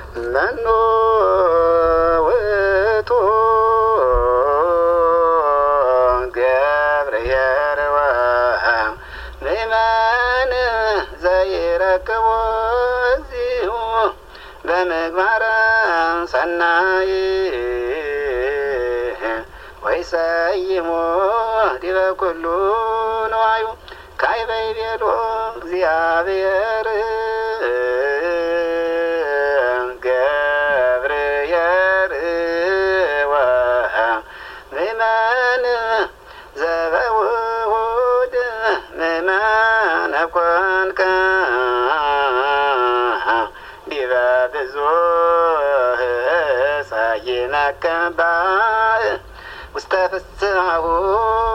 منو وتو جبريل وهم بمن زيرك وزيو بمقمار سناي ويسيمو ديب كلو نوايو كاي بيبيلو እግዚአብሔር ገብርኤል ወምእመን ዘበውሁድ ምእመነ ኮንከ ዲበ ብዙኅ ሳይነከ ውስተ ፍስሓሁ